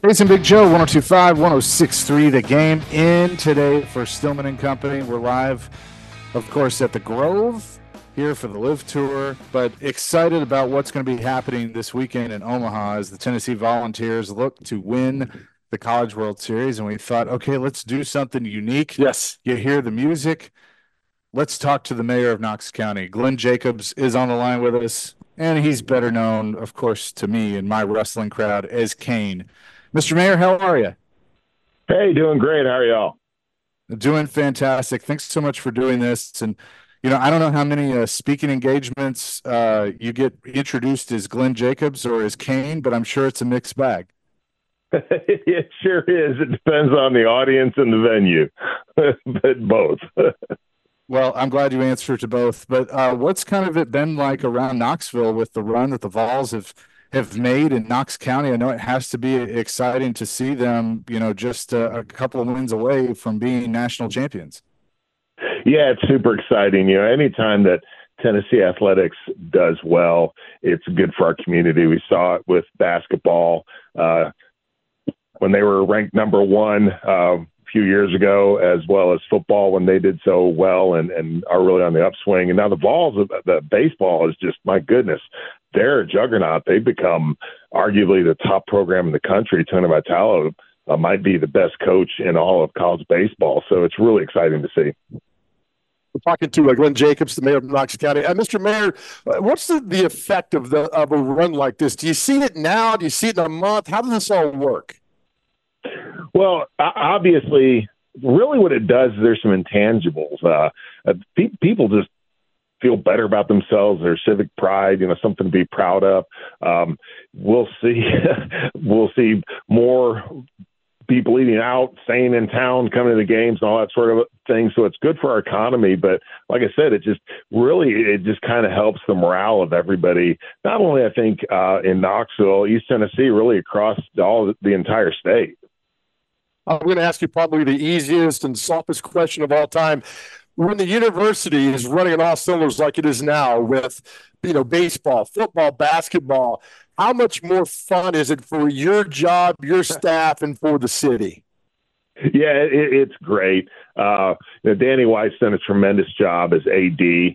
Jason Big Joe, 1025, 1063, the game in today for Stillman and Company. We're live, of course, at the Grove here for the Live Tour, but excited about what's going to be happening this weekend in Omaha as the Tennessee Volunteers look to win the College World Series. And we thought, okay, let's do something unique. Yes. You hear the music. Let's talk to the mayor of Knox County. Glenn Jacobs is on the line with us, and he's better known, of course, to me and my wrestling crowd as Kane. Mr. Mayor, how are you? Hey, doing great. How are y'all? Doing fantastic. Thanks so much for doing this. And, I don't know how many speaking engagements you get introduced as Glenn Jacobs or as Kane, but I'm sure it's a mixed bag. It sure is. It depends on the audience and the venue, but both. Well, I'm glad you answered to both. But what's kind of it been like around Knoxville with the run that the Vols have made in Knox County? I know it has to be exciting to see them, just a couple of wins away from being national champions. Yeah, it's super exciting. Anytime that Tennessee athletics does well, it's good for our community. We saw it with basketball when they were ranked number one a few years ago, as well as football when they did so well and are really on the upswing. And now the Vols, the baseball is just, my goodness, they're a juggernaut. They've become arguably the top program in the country. Tony Vitello might be the best coach in all of college baseball. So it's really exciting to see. We're talking to Glenn Jacobs, the mayor of Knox County. Mr. Mayor, what's the effect of a run like this? Do you see it now? Do you see it in a month? How does this all work? Well, obviously, really what it does is there's some intangibles. People just feel better about themselves, their civic pride, something to be proud of. We'll see more people eating out, staying in town, coming to the games and all that sort of thing. So it's good for our economy. But like I said, it just kind of helps the morale of everybody. Not only, I think, in Knoxville, East Tennessee, really across the entire state. I'm going to ask you probably the easiest and softest question of all time. When the university is running on all cylinders like it is now with, baseball, football, basketball, how much more fun is it for your job, your staff, and for the city? Yeah, it's great. Danny White's done a tremendous job as AD.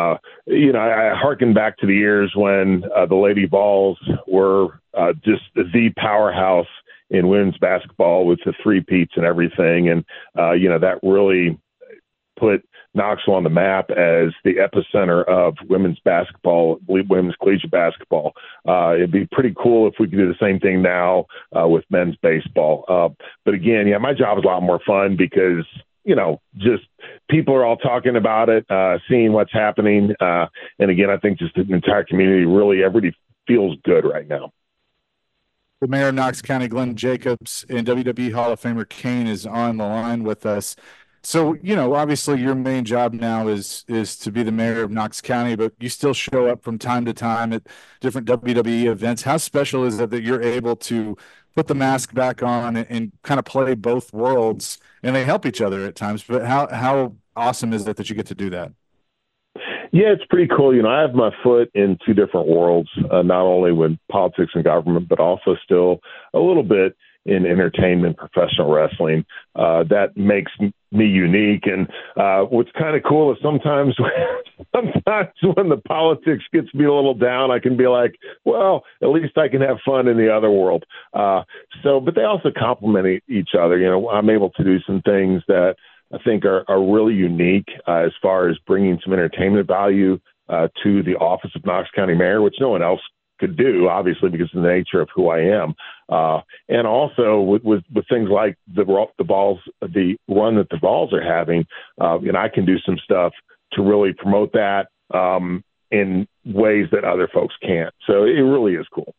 I harken back to the years when the Lady Vols were just the powerhouse in women's basketball with the three-peats and everything. And, that really put Knoxville on the map as the epicenter of women's basketball, women's collegiate basketball. It'd be pretty cool if we could do the same thing now with men's baseball. But again, my job is a lot more fun because, just people are all talking about it, seeing what's happening. And again, I think just the entire community, really everybody feels good right now. The mayor of Knox County, Glenn Jacobs, and WWE Hall of Famer Kane is on the line with us. So, obviously your main job now is to be the mayor of Knox County, but you still show up from time to time at different WWE events. How special is it that you're able to put the mask back on and kind of play both worlds, and they help each other at times, but how awesome is it that you get to do that? Yeah, it's pretty cool. I have my foot in two different worlds, not only with politics and government, but also still a little bit in entertainment, professional wrestling. That makes me unique. And what's kind of cool is sometimes when the politics gets me a little down, I can be like, well, at least I can have fun in the other world. But they also complement each other. I'm able to do some things that I think are really unique as far as bringing some entertainment value to the office of Knox County Mayor, which no one else could do, obviously, because of the nature of who I am. And also with things like the Vols, the run that the Vols are having, I can do some stuff to really promote that in ways that other folks can't. So it really is cool.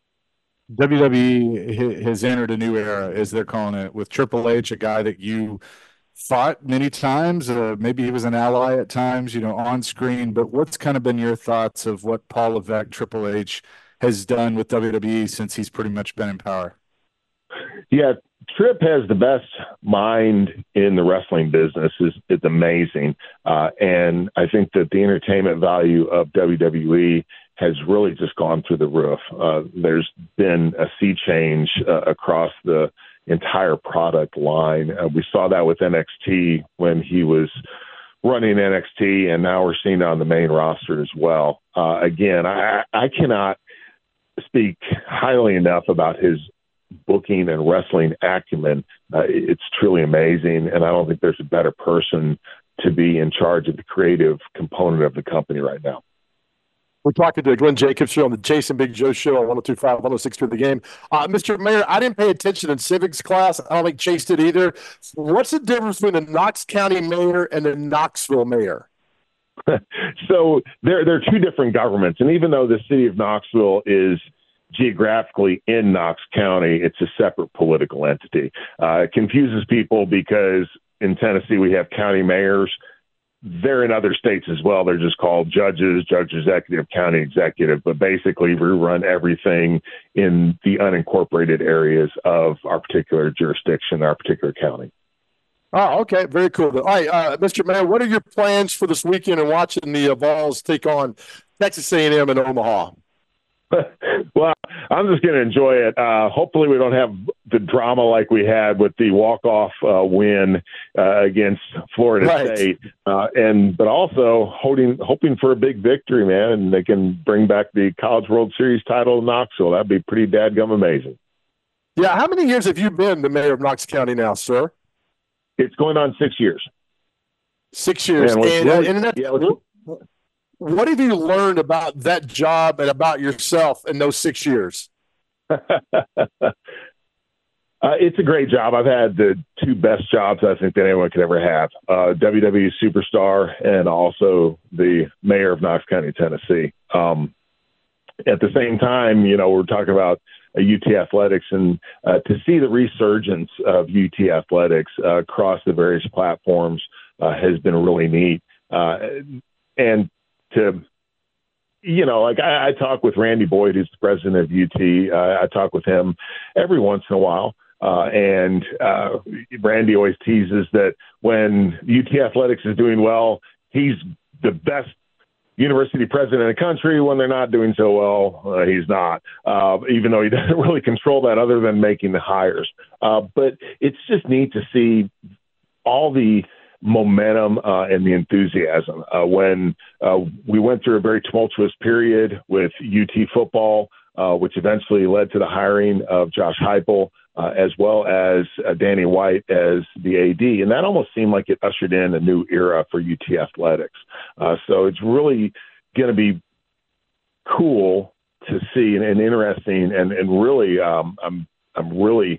WWE has entered a new era, as they're calling it, with Triple H, a guy that you fought many times. Maybe he was an ally at times, on screen. But what's kind of been your thoughts of what Paul Levesque, Triple H, has done with WWE since he's pretty much been in power? Yeah, Tripp has the best mind in the wrestling business. It's amazing. And I think that the entertainment value of WWE has really just gone through the roof. There's been a sea change across the entire product line. We saw that with NXT when he was running NXT, and now we're seeing it on the main roster as well. Again, I cannot speak highly enough about his booking and wrestling acumen. It's truly amazing, and I don't think there's a better person to be in charge of the creative component of the company right now. We're talking to Glenn Jacobs here on the Jason Big Joe Show on 102.5, 106.3 The Game. Mr. Mayor, I didn't pay attention in civics class. I don't think Chase did either. What's the difference between the Knox County mayor and the Knoxville mayor? So they're two different governments. And even though the city of Knoxville is geographically in Knox County, it's a separate political entity. It confuses people because in Tennessee we have county mayors. They're in other states as well. They're just called judges, judge executive, county executive. But basically, we run everything in the unincorporated areas of our particular jurisdiction, our particular county. Oh, okay. Very cool. All right, Mr. Mayor, what are your plans for this weekend and watching the Vols take on Texas A&M in Omaha? Well, I'm just going to enjoy it. Hopefully we don't have the drama like we had with the walk-off win against Florida State. But also hoping for a big victory, man, and they can bring back the College World Series title in Knoxville. That'd be pretty dadgum amazing. Yeah, how many years have you been the mayor of Knox County now, sir? It's going on 6 years. 6 years. What have you learned about that job and about yourself in those 6 years? It's a great job. I've had the two best jobs I think that anyone could ever have. WWE superstar and also the mayor of Knox County, Tennessee. At the same time, we're talking about UT Athletics, and to see the resurgence of UT Athletics across the various platforms has been really neat. And to, I talk with Randy Boyd, who's the president of UT. I talk with him every once in a while. And Randy always teases that when UT Athletics is doing well, he's the best university president in the country. When they're not doing so well, he's not, even though he doesn't really control that other than making the hires. But it's just neat to see all the momentum and the enthusiasm. When we went through a very tumultuous period with UT football, which eventually led to the hiring of Josh Heupel, as well as Danny White as the AD. And that almost seemed like it ushered in a new era for UT Athletics. So it's really going to be cool to see and interesting. And really, I'm really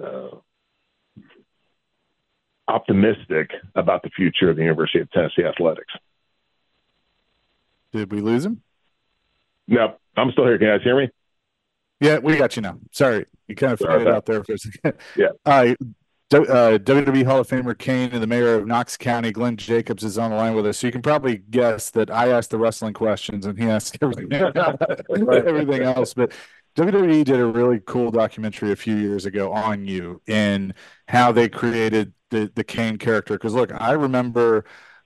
optimistic about the future of the University of Tennessee Athletics. Did we lose him? No, I'm still here. Can you guys hear me? Yeah, we got you now. Sorry. You kind of faded out there for a second. Yeah. WWE Hall of Famer Kane and the mayor of Knox County, Glenn Jacobs, is on the line with us. So you can probably guess that I asked the wrestling questions and he asked everything else. But WWE did a really cool documentary a few years ago on you and how they created the Kane character. Because look, I remember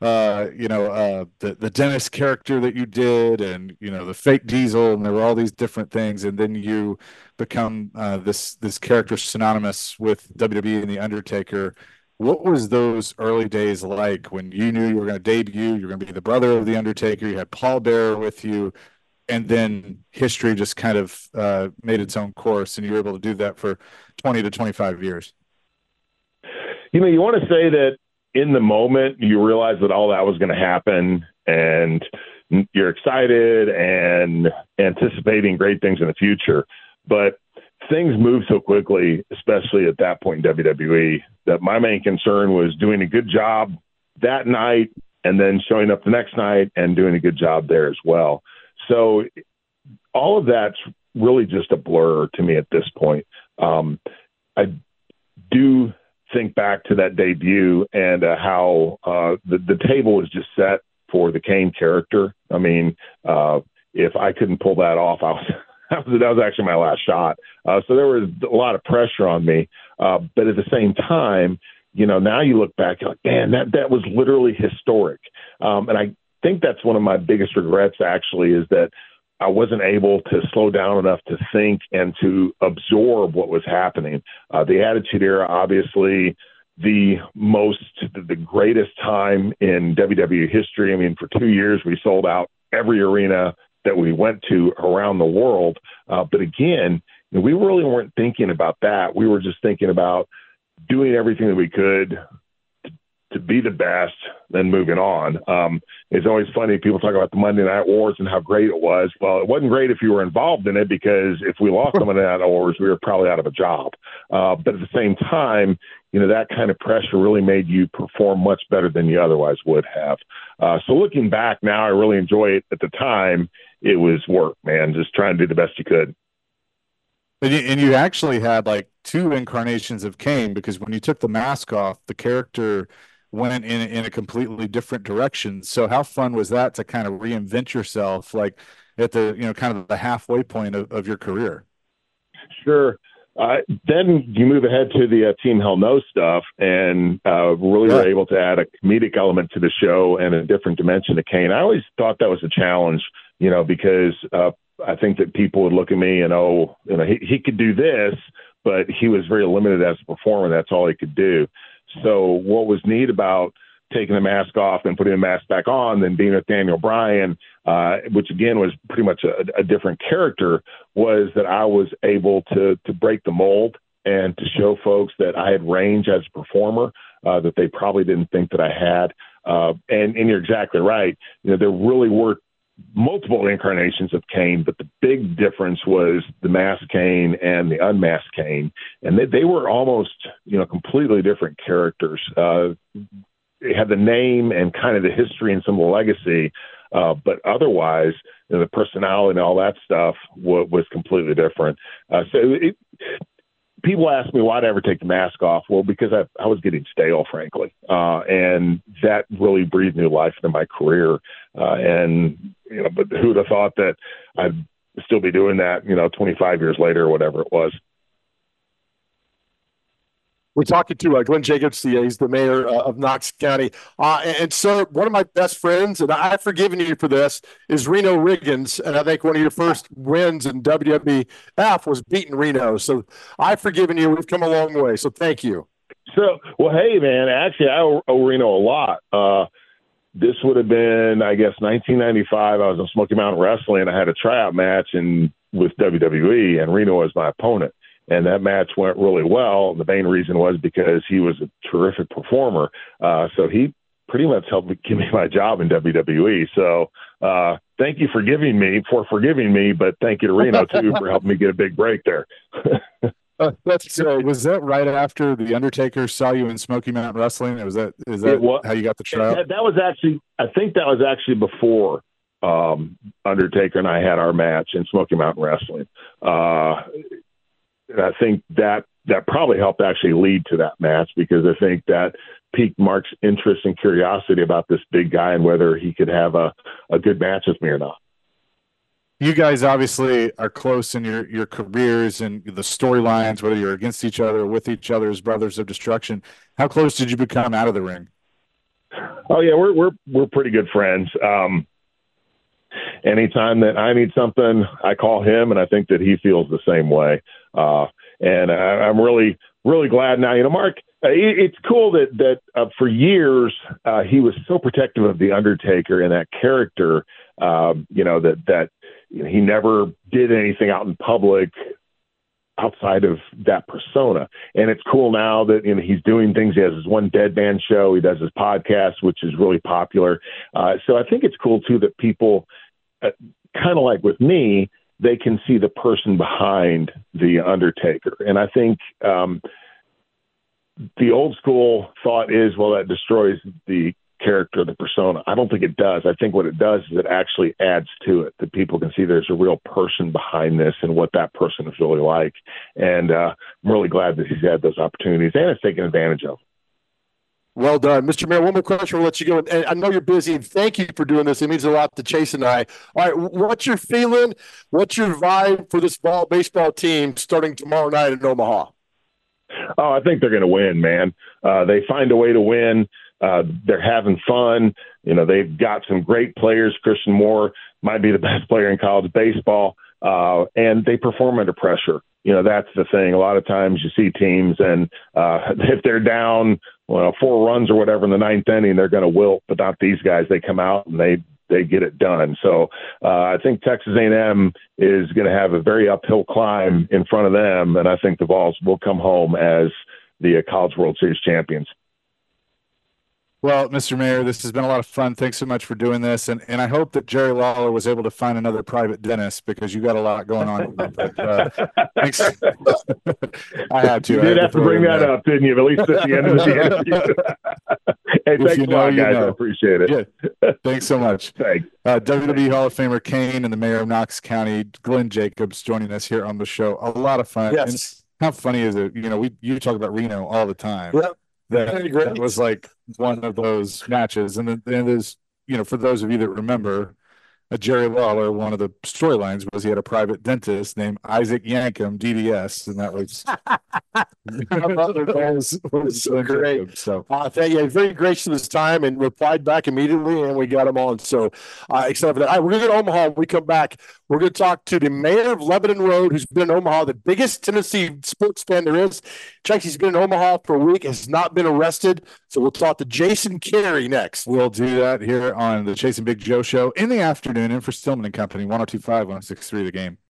the Dennis character that you did, and the fake Diesel, and there were all these different things, and then you become this character synonymous with WWE and the Undertaker. What was those early days like when you knew you were going to debut? You were going to be the brother of the Undertaker. You had Paul Bearer with you, and then history just kind of made its own course, and you were able to do that for 20 to 25 years. You want to say that in the moment you realize that all that was going to happen, and you're excited and anticipating great things in the future. But things move so quickly, especially at that point in WWE, that my main concern was doing a good job that night and then showing up the next night and doing a good job there as well. So all of that's really just a blur to me at this point. I do think back to that debut and how the table was just set for the Kane character. I mean, if I couldn't pull that off, that was actually my last shot. So there was a lot of pressure on me. But at the same time, now you look back, you're like, man, that was literally historic. And I think that's one of my biggest regrets, actually, is that I wasn't able to slow down enough to think and to absorb what was happening. The Attitude Era, obviously, the greatest time in WWE history. I mean, for 2 years, we sold out every arena that we went to around the world. But again, we really weren't thinking about that. We were just thinking about doing everything that we could to be the best, then moving on. It's always funny. People talk about the Monday Night Wars and how great it was. Well, it wasn't great if you were involved in it, because if we lost the Monday Night Wars, we were probably out of a job. But at the same time, that kind of pressure really made you perform much better than you otherwise would have. So looking back now, I really enjoy it. At the time, it was work, man, just trying to do the best you could. And you actually had like 2 incarnations of Kane, because when you took the mask off, the character went in a completely different direction. So how fun was that to kind of reinvent yourself, like at the, kind of the halfway point of your career? Sure. Then you move ahead to the Team Hell No stuff, and really were able to add a comedic element to the show and a different dimension to Kane. I always thought that was a challenge, because I think that people would look at me and, he could do this, but he was very limited as a performer. That's all he could do. So what was neat about taking the mask off and putting the mask back on, then being with Daniel Bryan, which again was pretty much a different character, was that I was able to break the mold and to show folks that I had range as a performer that they probably didn't think that I had. And you're exactly right. There really were multiple incarnations of Kane, but the big difference was the masked Kane and the unmasked Kane. And they were almost, completely different characters. They had the name and kind of the history and some of the legacy, but otherwise, the personality and all that stuff was completely different. People ask me why'd I ever take the mask off. Well, because I was getting stale, frankly, and that really breathed new life into my career. But who would have thought that I'd still be doing that, 25 years later or whatever it was. We're talking to Glenn Jacobs. He's the mayor of Knox County. And sir, one of my best friends, and I've forgiven you for this, is Reno Riggins. And I think one of your first wins in WWF was beating Reno. So I've forgiven you. We've come a long way. So thank you. So, well, hey, man, actually, I owe Reno a lot. This would have been, I guess, 1995. I was on Smoky Mountain Wrestling. I had a tryout match with WWE, and Reno was my opponent. And that match went really well. The main reason was because he was a terrific performer. So he pretty much helped give me my job in WWE. So thank you for forgiving me, but thank you to Reno, too, for helping me get a big break there. Was that right after The Undertaker saw you in Smoky Mountain Wrestling? Is that how you got the tryout? That was actually, I think that was actually before Undertaker and I had our match in Smoky Mountain Wrestling. And I think that probably helped actually lead to that match, because I think that piqued Mark's interest and curiosity about this big guy and whether he could have a good match with me or not. You guys obviously are close in your careers and the storylines, whether you're against each other or with each other as brothers of destruction. How close did you become out of the ring? Oh yeah, we're pretty good friends. Anytime that I need something, I call him, and I think that he feels the same way. And I'm really, really glad now. Mark, it's cool that for years he was so protective of the Undertaker and that character. That he never did anything out in public outside of that persona. And it's cool now that he's doing things. He has his one Dead Man show. He does his podcast, which is really popular. So I think it's cool too that people, kind of like with me, they can see the person behind the Undertaker. And I think the old school thought is, well, that destroys the character, the persona. I don't think it does. I think what it does is it actually adds to it, that people can see there's a real person behind this and what that person is really like. And I'm really glad that he's had those opportunities and has taken advantage of. Well done. Mr. Mayor, one more question. We'll let you go. And I know you're busy, and thank you for doing this. It means a lot to Chase and I. All right, what's your feeling? What's your vibe for this baseball team starting tomorrow night in Omaha? Oh, I think they're going to win, man. They find a way to win. They're having fun. They've got some great players. Christian Moore might be the best player in college baseball, and they perform under pressure. That's the thing. A lot of times you see teams, and if they're down 4 runs or whatever in the 9th inning, they're going to wilt. But not these guys. They come out and they get it done. So I think Texas A&M is going to have a very uphill climb in front of them, and I think the Vols will come home as the College World Series champions. Well, Mr. Mayor, this has been a lot of fun. Thanks so much for doing this. And I hope that Jerry Lawler was able to find another private dentist, because you got a lot going on. But, thanks. I had to. You did have to bring that up, didn't you? At least at the end of the interview. Hey, thanks a lot, guys. I appreciate it. Yeah. Thanks so much. Thanks. WWE Hall of Famer Kane and the Mayor of Knox County, Glenn Jacobs, joining us here on the show. A lot of fun. Yes. And how funny is it? You talk about Reno all the time. Yep. That was like one of those matches. And then there's, for those of you that remember, Jerry Lawler, one of the storylines was he had a private dentist named Isaac Yankum, DDS, and that was so great. So thank you. Very gracious of his time and replied back immediately, and we got him on. So excited for that. All right, we're going to go to Omaha. When we come back, we're going to talk to the mayor of Lebanon Road, who's been in Omaha, the biggest Tennessee sports fan there is. Checks, he's been in Omaha for a week, has not been arrested. So we'll talk to Jason Carey next. We'll do that here on the Chasing Big Joe show in the afternoon. In for Stillman and Company, 102.5, 106.3 The Game.